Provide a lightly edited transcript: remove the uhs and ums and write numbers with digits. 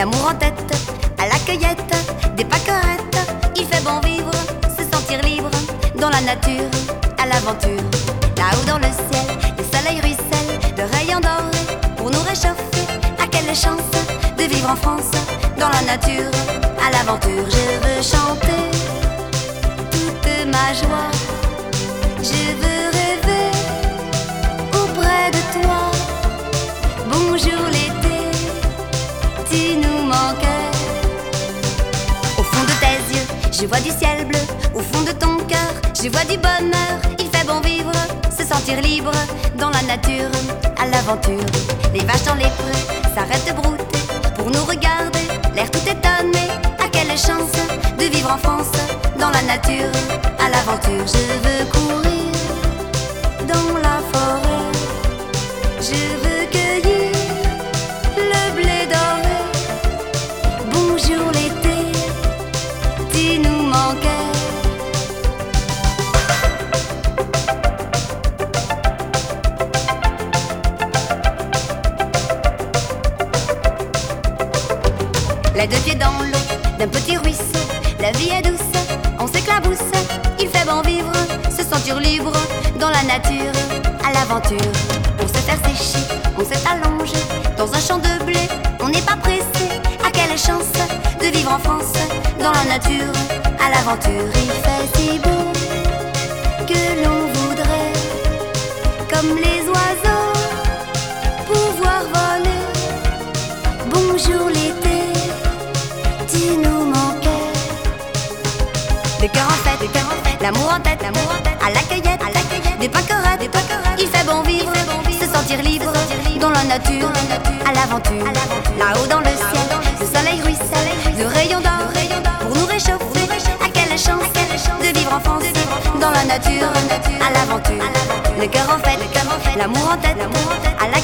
l'amour en tête, à la cueillette des pâquerettes. Il fait bon vivre, se sentir libre, dans la nature, à l'aventure. Là-haut dans le ciel, le soleil ruisselle de rayons dorés pour nous réchauffer. À quelle chance de vivre en France, dans la nature, à l'aventure. Je veux chanter toute ma joie, je veux rêver auprès de toi. Bonjour l'été, tu nous manquais. Au fond de tes yeux, je vois du ciel bleu. Au fond de ton cœur, je vois du bonheur. Il fait bon vivre, se sentir libre, dans la nature, à l'aventure. Les vaches dans les prés s'arrêtent de brouter pour nous regarder, l'air tout étonné. À quelle chance de vivre en France, dans la nature, à l'aventure. Je veux courir dans la forêt, je veux cueillir le blé doré. Bonjour l'été, tu nous manquais. Les deux pieds dans l'eau d'un petit ruisseau, la vie est douce, on s'éclabousse. Il fait bon vivre, se sentir libre, dans la nature, à l'aventure. Pour se faire sécher, on s'est allongé dans un champ de blé. On n'est pas pressé, à quelle chance de vivre en France, dans la nature, à l'aventure. Il fait si beau que l'on voudrait, comme les oiseaux, pouvoir voler. Bonjour l'été, tu nous manquais. Le cœur en fête, l'amour en tête, à la cueillette des pâquerettes. Il fait bon vivre, se sentir libre, dans la nature, à l'aventure. Là-haut dans le ciel, le soleil ruisselle de rayons d'or pour nous réchauffer. À quelle chance de vivre en France, dans la nature, à l'aventure. Le cœur en fête, l'amour en tête, à la